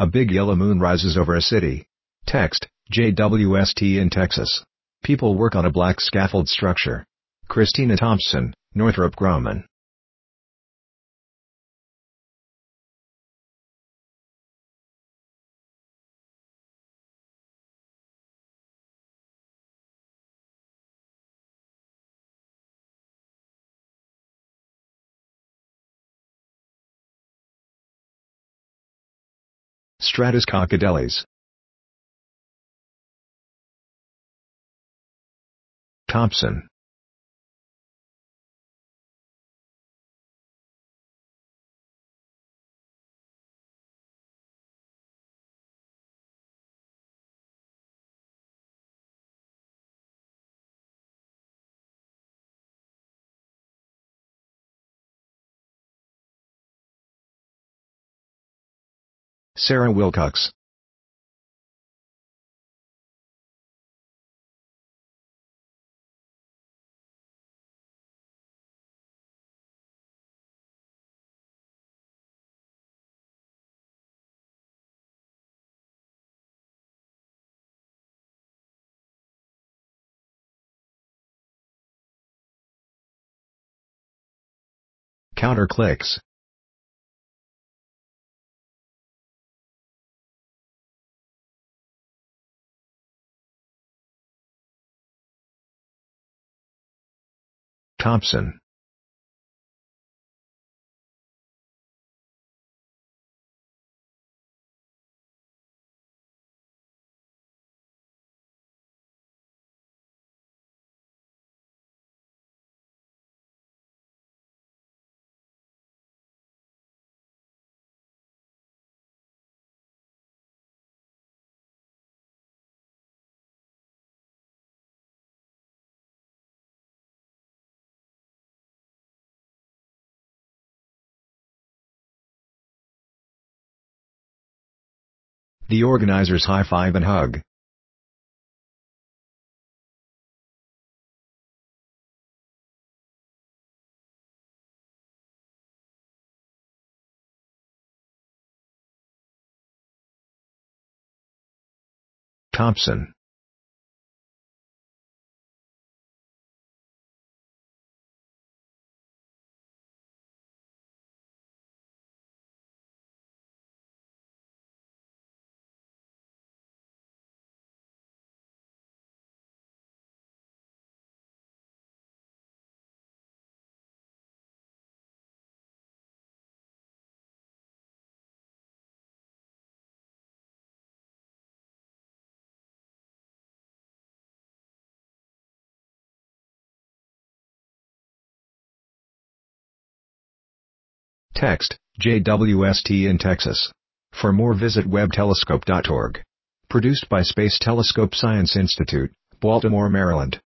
A big yellow moon rises over a city. Text, JWST in Texas. People work on a black scaffold structure. Christina Thompson, Northrop Grumman. Stratus Cockadellis. Thompson. Sarah Wilcox. Counterclicks. Thompson. The organizers high five and hug. Thompson. Text, JWST in Texas. For more visit webtelescope.org. Produced by Space Telescope Science Institute, Baltimore, Maryland.